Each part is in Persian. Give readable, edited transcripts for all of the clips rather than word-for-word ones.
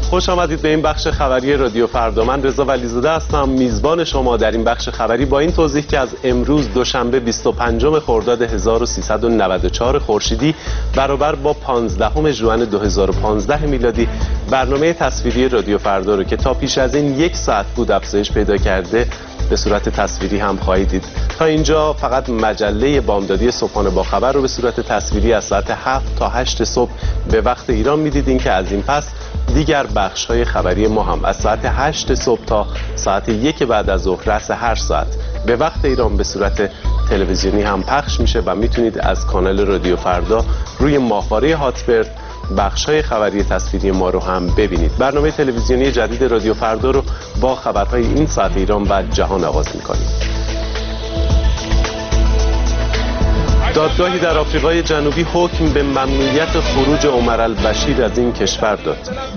خوش آمدید به این بخش خبری رادیو فردا. من رضا ولیزاده هستم، میزبان شما در این بخش خبری، با این توضیح که از امروز دوشنبه 25 خرداد 1394 خورشیدی برابر با 15 ژوئن 2015 میلادی برنامه تصویری رادیو فردا رو که تا پیش از این 1 ساعت بود افزایش پیدا کرده به صورت تصویری هم خواهید دید. تا اینجا فقط مجله بامدادی صبحانه با خبر رو به صورت تصویری از ساعت 7 تا 8 صبح به وقت ایران می‌دیدین که از این پس دیگر بخش‌های خبری ما هم از ساعت 8 صبح تا ساعت 1 بعد از ظهر رأس هر ساعت به وقت ایران به صورت تلویزیونی هم پخش میشه و میتونید از کانال رادیو فردا روی ماهواره هاتبرد بخش‌های خبری تصویری ما رو هم ببینید. برنامه تلویزیونی جدید رادیو فردا رو با خبرهای این ساعت ایران و جهان آغاز می‌کنیم. دادگاهی در آفریقای جنوبی حکم به ممنوعیت خروج عمر البشیر از این کشور داد.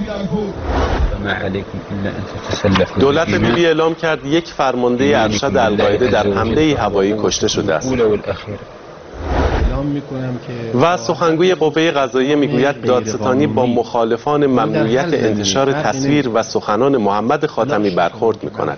دولت لیبی اعلام کرد یک فرمانده ارشد القاعده در حمله هوایی کشته شده است. و سخنگوی قوه قضاییه میگوید دادستانی با مخالفان ممنوعیت انتشار تصویر و سخنان محمد خاتمی برخورد می‌کند.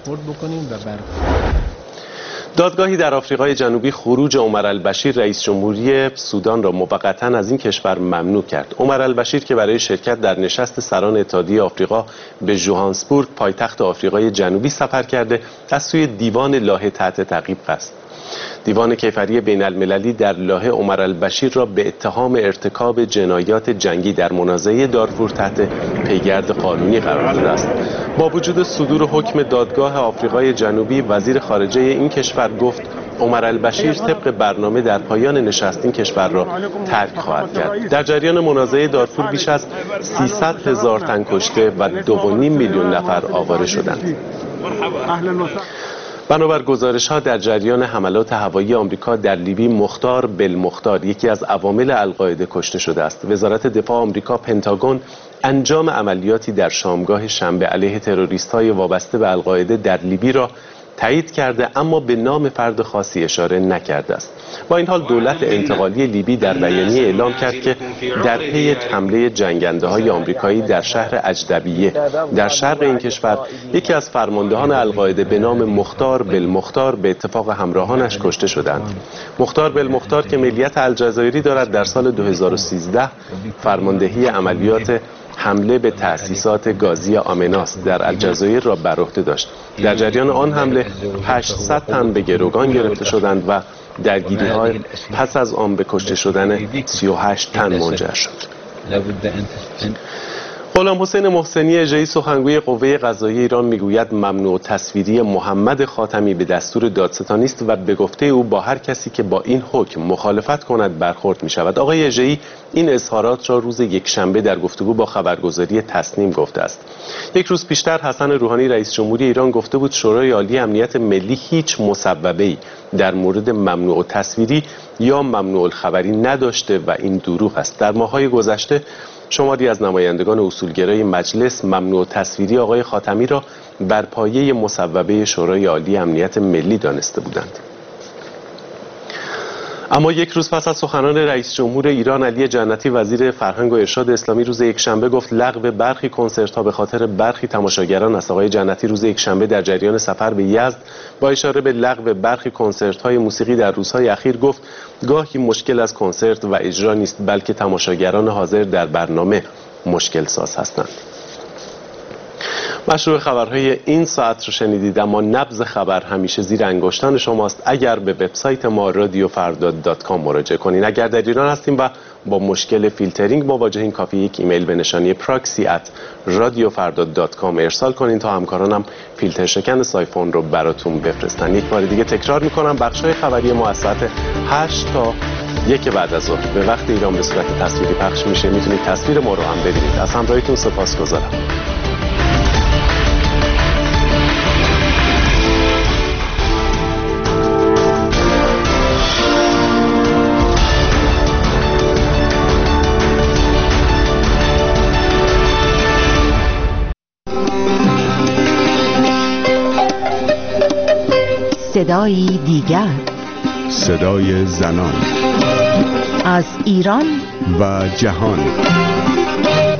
دادگاهی در آفریقای جنوبی خروج عمر البشیر رئیس جمهوری سودان را موقتا از این کشور ممنوع کرد. عمر البشیر که برای شرکت در نشست سران اتحادیه آفریقا به ژوهانسبورگ پایتخت آفریقای جنوبی سفر کرده، از سوی دیوان لاهه تحت تعقیب است. دیوان کیفری بین المللی در لاهه عمر البشیر را به اتهام ارتکاب جنایات جنگی در منازعه دارفور تحت پیگرد قانونی قرار داده است. با وجود صدور حکم دادگاه آفریقای جنوبی، وزیر خارجه این کشور گفت عمر البشیر طبق برنامه در پایان نشست این کشور را ترک خواهد کرد. در جریان منازعه دارفور بیش از 300,000 تن کشته و 2.5 میلیون نفر آواره شدند. بنابر گزارش‌ها در جریان حملات هوایی آمریکا در لیبی مختار بالمختار یکی از عوامل القاعده کشته شده است. وزارت دفاع آمریکا پنتاگون انجام عملیاتی در شامگاه شنبه علیه تروریست‌های وابسته به القاعده در لیبی را تایید کرده، اما به نام فرد خاصی اشاره نکرده است. با این حال دولت انتقالی لیبی در بیانیه اعلام کرد که در پی حمله جنگنده‌های آمریکایی در شهر اجدبیه در شرق این کشور یکی از فرماندهان القاعده به نام مختار بالمختار به اتفاق همراهانش کشته شدند. مختار بالمختار که ملیت الجزایری دارد در سال 2013 فرماندهی عملیات حمله به تأسیسات گازی آمناس در الجزایر را بر عهده داشت. در جریان آن حمله 800 تن به گروگان گرفته شدند و درگیری‌ها پس از آن به کشته شدن 38 تن منجر شد. غلام حسین محسنی اژه‌ای سخنگوی قوه قضاییه ایران میگوید ممنوع تصویری محمد خاتمی به دستور دادستانی است و به گفته او با هر کسی که با این حکم مخالفت کند برخورد می شود. آقای اژه‌ای این اظهارات را روز یکشنبه در گفتگو با خبرگزاری تصنیم گفته است. یک روز پیشتر حسن روحانی رئیس جمهوری ایران گفته بود شورای عالی امنیت ملی هیچ مسببه‌ای در مورد ممنوع تصویری یا ممنوع الخبری نداشته و این دروغ است. در ماه‌های گذشته شماری از نمایندگان اصولگرای مجلس ممنوع تصویری آقای خاتمی را بر پایه مصوبه شورای عالی امنیت ملی دانسته بودند. اما یک روز پس از سخنان رئیس جمهور ایران علی جنتی وزیر فرهنگ و ارشاد اسلامی روز یکشنبه گفت لغو برخی کنسرت‌ها به خاطر برخی تماشاگران است. آقای جنتی روز یکشنبه در جریان سفر به یزد با اشاره به لغو برخی کنسرت‌های موسیقی در روزهای اخیر گفت گاهی مشکل از کنسرت و اجرا نیست بلکه تماشاگران حاضر در برنامه مشکل ساز هستند. مشروع خبرهای این ساعت رو شنیدید، اما نبض خبر همیشه زیر انگشتان شماست. اگر به وبسایت ما radiofarda.com مراجعه کنین. اگر در ایران هستیم و با مشکل فیلترینگ مواجهین، کافی یک ایمیل به نشانی proxy@radiofarda.com ارسال کنین تا همکارانم فیلتر شکن سایفون رو براتون بفرستن. یک بار دیگه تکرار میکنم، بخش‌های خبری ما از ساعت 8 تا 1 بعد از ظهر به وقت ایران به صورت تصویری پخش میشه. میتونید تصویر ما رو هم ببینید. از همراهیتون سپاسگزارم. صدایی دیگر، صدای زنان از ایران و جهان.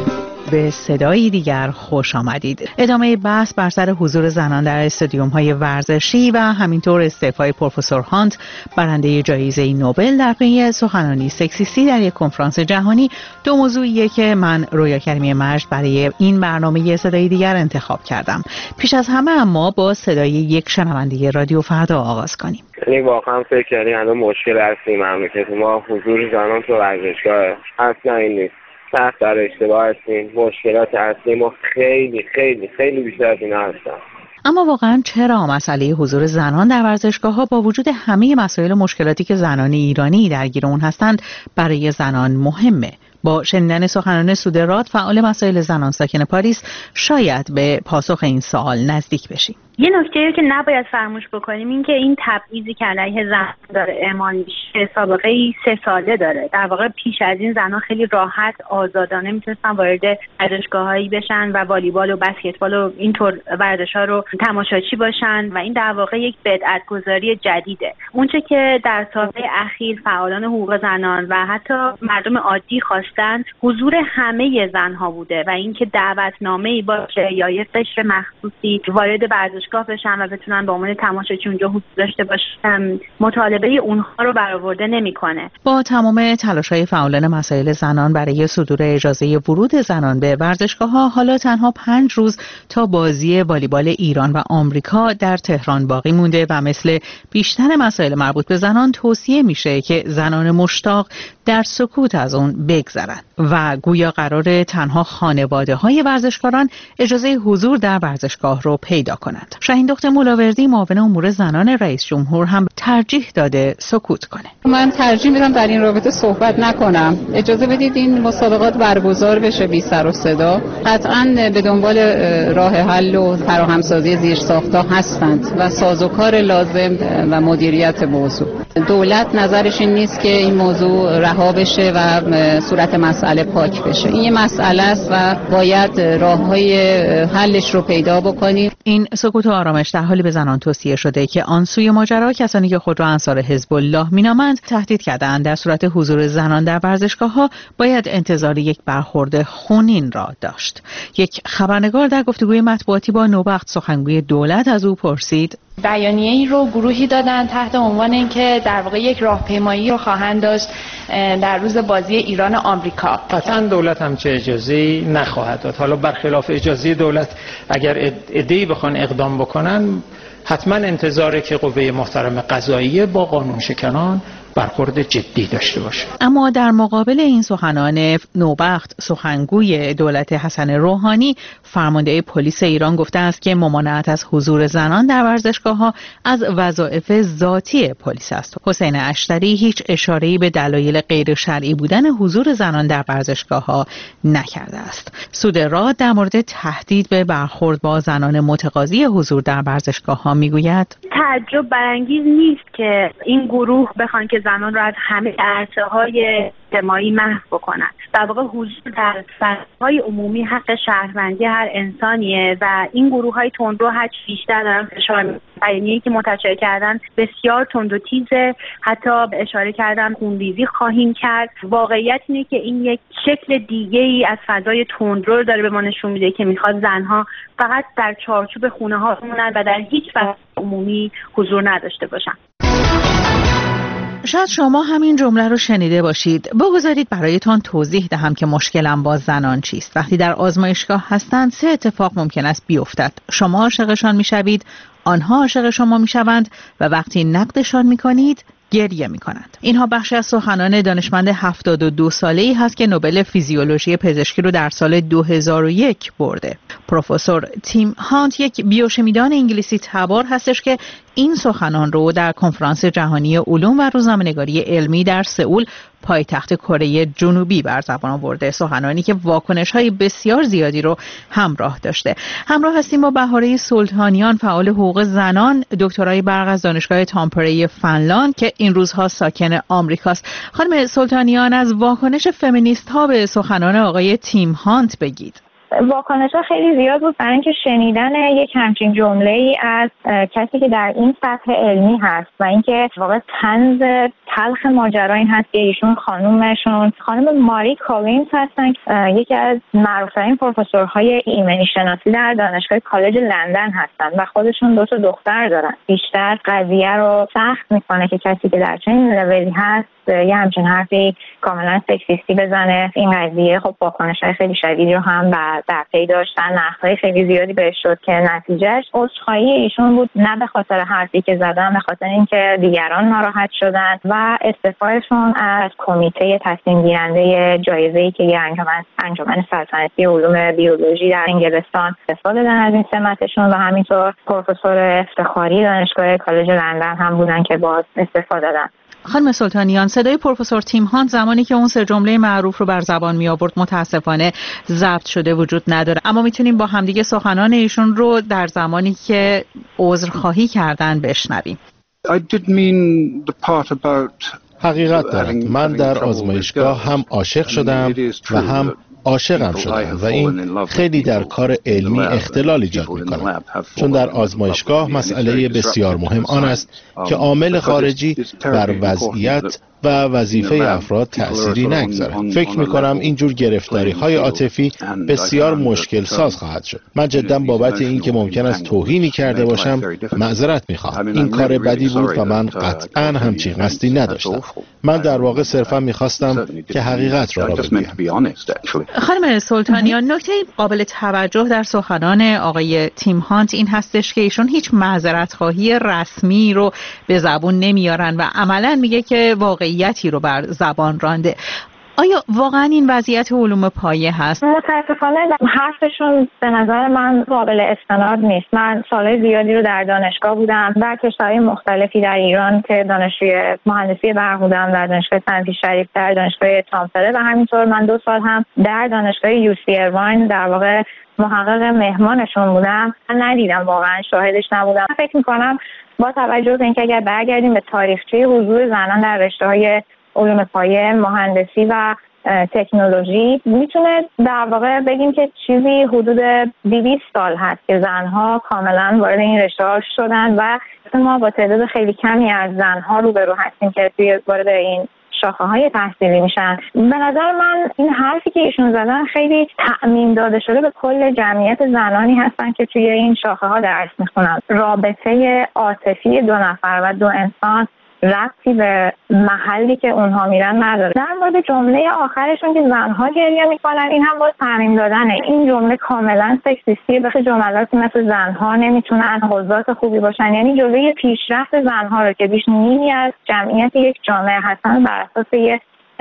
به صدای دیگر خوش آمدید. ادامه بحث بر سر حضور زنان در استادیوم‌های ورزشی و همینطور استعفای پروفسور هانت برنده جایزه نوبل در پی سخنرانی سکسیستی در یک کنفرانس جهانی دو موضوعیه که من رویا کریمی مجد برای این برنامه صدای دیگر انتخاب کردم. پیش از همه اما با صدای یک شنونده رادیو فردا آغاز کنیم. یعنی واقعا فکر کردیم الان مشکل اصلی مملکت ما حضور زنان تو ورزشگاه اصلا این نیست. سخت در اشتباه هستیم. مشکلات اصلی ما خیلی خیلی خیلی بیشتر از اینا هستن. اما واقعا چرا مسئله حضور زنان در ورزشگاه‌ها با وجود همه مسائل و مشکلاتی که زنان ایرانی درگیر اون هستند برای زنان مهمه؟ با شنیدن سخنان سوده راد فعال مسائل زنان ساکن پاریس شاید به پاسخ این سوال نزدیک بشیم. یه نکته که نباید فراموش بکنیم این که این تبعیضی که علیه زن داره اعمال میشه سابقه 3 ساله داره. در واقع پیش از این زنها خیلی راحت آزادانه میتونستن وارد ورزشگاهایی بشن و والیبال و بسکتبال و اینطور ورزش‌ها رو تماشاچی باشن و این در واقع یک بدعت‌گذاری جدیده. اونچه که در سال‌های اخیر فعالان حقوق زنان و حتی مردم عادی خواستن حضور همه زنها بوده و اینکه دعوتنامه‌ای باشه یا یه قشر مخصوصی وارد ورزشگاه بشن و بتونن به عنوان تماشاچی اونجا حضور داشته باشن، مطالبه اونها رو برآورده نمیکنه. با تمام تلاش‌های فعالان مسائل زنان برای صدور اجازه ورود زنان به ورزشگاه‌ها، حالا تنها 5 روز تا بازی والیبال ایران و آمریکا در تهران باقی مونده و مثل بیشتر مسائل مربوط به زنان توصیه میشه که زنان مشتاق در سکوت از اون بگذرن و گویا قراره تنها خانواده‌های ورزشکاران اجازه حضور در ورزشگاه رو پیدا کنند. شاهین دختر مولاوردی معاون امور زنان رئیس جمهور هم ترجیح داده سکوت کنه. من ترجیح میدم در این رابطه صحبت نکنم. اجازه بدید این مسابقات برگزار بشه بی سر و صدا. قطعاً به دنبال راه حل و فراهمسازی زیرساخت‌ها هستند و سازوکار لازم و مدیریت موضوع. دولت نظرش این نیست که این موضوع رها بشه و صورت مسئله پاک بشه. این یه مسئله است و باید راه‌های حلش رو پیدا بکنیم. این سکوت و آرامش در حالی به زنان توصیه شده که آن سوی ماجرا کسانی که خود را انصار حزب الله مینامند تهدید کردند در صورت حضور زنان در ورزشگاه‌ها باید انتظار یک برخورد خونین را داشت. یک خبرنگار در گفتگوی مطبوعاتی با نوبخت سخنگوی دولت از او پرسید: بیانیه‌ای رو گروهی دادن تحت عنوان اینکه در واقع یک راهپیمایی رو خواهند داشت در روز بازی ایران و آمریکا. قطعاً دولت هم چه اجازه‌ای نخواهد داد. حالا برخلاف اجازه دولت اگر عده‌ای بخوان اقدام بکنن حتما انتظاره که قوه محترم قضاییه با قانون شکنان برخورد جدی داشته باشه. اما در مقابل این سخنان نوبخت سخنگوی دولت حسن روحانی فرمانده پلیس ایران گفته است که ممانعت از حضور زنان در ورزشگاه‌ها از وظایف ذاتی پلیس است. حسین اشتری هیچ اشاره‌ای به دلایل غیر شرعی بودن حضور زنان در ورزشگاه‌ها نکرده است. سوده راد در مورد تهدید به برخورد با زنان متقاضی حضور در ورزشگاه‌ها میگوید: تعجب برانگیز نیست که این گروه بخوان که زنان را از همه عرصه‌های اجتماعی محو بکنن. در واقع حضور در فضاهای عمومی حق شهروندی هر انسانیه و این گروه‌های تندرو هر چه بیشتر دارن فشار می‌کنن. بیانیه‌ای که منتشر کردن بسیار تند و تیزه، حتی اشاره کردن خونریزی خواهیم کرد. واقعیت اینه که این یک شکل دیگه‌ای از فضای تندرو داره به ما نشون میده که می‌خواد زن‌ها فقط در چارچوب خونه‌ها بمونن و در هیچ فضای عمومی حضور نداشته باشن. شاید شما همین جمله رو شنیده باشید. بگذارید برایتان توضیح دهم که مشکلم با زنان چیست. وقتی در آزمایشگاه هستند 3 اتفاق ممکن است بیفتد. شما عاشقشان میشوید، آنها عاشق شما میشوند و وقتی نقدشان میکنید گریه میکنند. اینها بخشی از سخنان دانشمند 72 ساله‌ای هست که نوبل فیزیولوژی پزشکی رو در سال 2001 برده. پروفسور تیم هانت یک بیوشیمیدان انگلیسی تبار هستش که این سخنان رو در کنفرانس جهانی علوم و روزنامه‌نگاری علمی در سئول پایتخت کره جنوبی بر زبان آورده. سخنانی که واکنش‌های بسیار زیادی رو همراه داشته. همراه هستیم با بهاره سلطانیان فعال حقوق زنان، دکترای برق از دانشگاه تامپره فنلاند که این روزها ساکن آمریکاست. خانم سلطانیان، از واکنش فمینیست‌ها به سخنان آقای تیم هانت بگید. واکنش‌ها خیلی زیاد بود برای اینکه شنیدن یک همچین جمله‌ای از کسی که در این سطح علمی هست و اینکه واقعا طنز تلخ ماجرا این هست که ایشون خانم ماری کولینز هستن، یکی از معروف‌ترین پروفسورهای ایمنی شناسی در دانشگاه کالج لندن هستن و خودشون 2 دختر دارن. بیشتر قضیه رو سخت میکنه که کسی که در چنین لولی هست یه همچین حرفی کاملا سکسیستی بزنه. این قضیه خب واکنش‌های خیلی شدیدی رو هم در پی داشتن، نقدهای خیلی زیادی بهش شد که نتیجهش عذرخواهی ایشون بود، نه به خاطر حرفی که زدن، به خاطر اینکه دیگران ناراحت شدن و استعفاشون از کمیته تصمیم گیرنده جایزه‌ای که یه انجمن سلطنتی علوم بیولوژی در انگلستان استفاده دادن از این سمتشون و همینطور پروفسور افتخاری دانشگاه کالج لندن هم بودن که باز استفاده دادن. خانم سلطانیان، صدای پروفسور تیم هانت زمانی که اون 3 جمله معروف رو بر زبان می آورد متاسفانه ضبط شده وجود نداره، اما میتونیم با همدیگه سخنان ایشون رو در زمانی که عذرخواهی کردن بشنویم. حقیقت دارد. من در آزمایشگاه هم عاشق شدم و هم عاشقم شدم و این خیلی در کار علمی اختلال ایجاد می‌کند، چون در آزمایشگاه مسئله بسیار مهم آن است که عامل خارجی بر وضعیت و وظیفه افراد تأثیری نگذارد. فکر می‌کنم اینجور گرفتاری‌های عاطفی بسیار مشکل ساز خواهد شد. من جداً بابت این که ممکن است توهینی کرده باشم معذرت می‌خواهم. این کار بدی بود و من قطعاً همچین قصدی نداشتم. من در واقع صرفاً می‌خواستم که حقیقت را بگویم. خانم سلطانیان، نکته قابل توجه در سخنان آقای تیم هانت این هستش که ایشون هیچ معذرت‌خواهی رسمی رو به زبون نمیارن و عملاً میگه که واقعیتی رو بر زبان رانده. آیا واقعا این وضعیت علوم پایه هست؟ متاسفانه حرفشون به نظر من قابل استناد نیست. من سالهای زیادی رو در دانشگاه بودم، در کشورهای مختلفی در ایران که دانشجوی مهندسی برق بودم، در دانشگاه صنعتی شریف، در دانشگاه تامپره و همینطور من 2 سال هم در دانشگاه UC ایروین در واقع محقق مهمانشون بودم. من ندیدم، واقعا شاهدش نبودم. فکر می‌کنم با توجه به اینکه اگر برگردیم به تاریخچه حضور زنان در رشته‌های علوم پایه، مهندسی و تکنولوژی، میتونه در واقع بگیم که چیزی حدود 200 سال هست که زنها کاملا وارد این رشته شدن و ما با تعداد خیلی کمی از زنها روبرو هستیم که وارد این شاخه‌های تحصیلی میشن. به نظر من این حرفی که ایشون زدن خیلی تعمیم داده شده به کل جمعیت زنانی هستن که توی این شاخه‌ها درس میخونن. رابطه عاطفی 2 نفر و 2 انسان ربطی به محلی که اونها میرن نداره. در مورد جمله آخرشون که زنها گریه میکنن، این هم باز تعمیم دادنه. این جمله کاملا سکسیستی. به جملاتی مثل زنها نمیتونن حضات خوبی باشن، یعنی جلوی پیشرفت زنها رو که بیش نیمی از جمعیت یک جامعه هستن بر اساس یه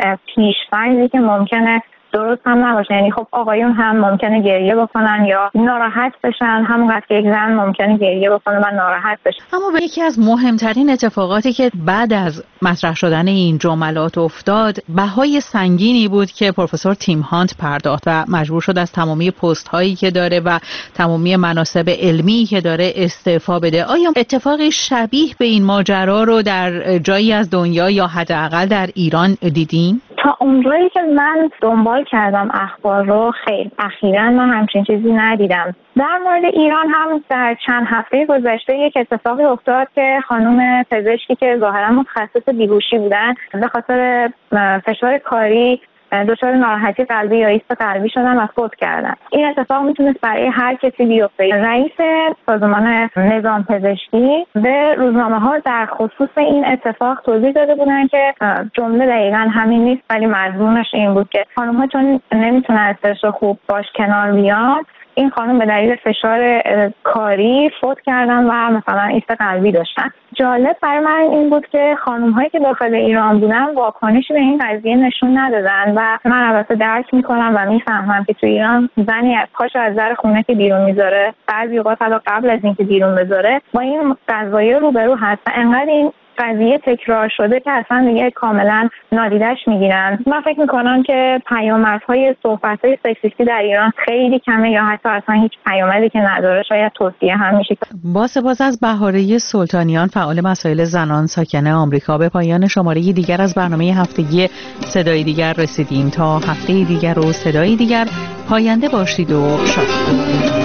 پیش‌فرضی که ممکنه درست هم نباشه. یعنی خب آقایون هم ممکنه گریه بکنن یا ناراحت بشن، همونقدر که یک زن ممکنه گریه بکنه و ناراحت بشه. اما یکی از مهمترین اتفاقاتی که بعد از مطرح شدن این جملات افتاد، بهای سنگینی بود که پروفسور تیم هانت پرداخت و مجبور شد از تمامی پست هایی که داره و تمامی مناصب علمی که داره استعفا بده. آیا اتفاقی شبیه به این ماجرا رو در جایی از دنیا یا حداقل در ایران دیدین؟ تا اونجایی که من دنبال کردم اخبار رو، خیلی اخیراً من همچین چیزی ندیدم. در مورد ایران هم در چند هفته گذشته یک اتفاقی افتاد که خانم پزشکی که ظاهراً متخصص بیهوشی بودن به خاطر فشار کاری دچار ناراحتی قلبی یا ایست قلبی شدن و فوت کردن. این اتفاق میتونست برای هر کسی بیفته. رئیس سازمان نظام پزشکی به روزنامه‌ها در خصوص این اتفاق توضیح داده بودن که جمله دقیقاً همین نیست، ولی مضمونش این بود که خانم‌ها چون نمیتونن از فشار خوب باش کنار بیان، این خانم به دلیل فشار کاری فوت کردن و مثلا ایست قلبی داشتن. جالب برای من این بود که خانم‌هایی که داخل ایران بودن واکنشی به این قضیه نشون ندادن و من البته درک می‌کنم و می‌فهمم که تو ایران زنی از پاشو از در خونه که بیرون میذاره، بعضی اوقات حتی قبل از اینکه بیرون بذاره با این قضیه روبرو هست و انقدر این قضیه تکرار شده که اصلا دیگه کاملا نادیدش میگیرن. من فکر میکنم که پیامدهای صحبت‌های سکسیستی در ایران خیلی کمه یا حتی اصلا هیچ پیامدی که نداره، شاید توصیه هم میشه. با سپاس از بهاره سلطانیان، فعال مسائل زنان ساکن آمریکا، به پایان شماره دیگر از برنامه هفتگی صدای دیگر رسیدیم. تا هفته دیگر و صدای دیگر، پاینده باشید و شاد.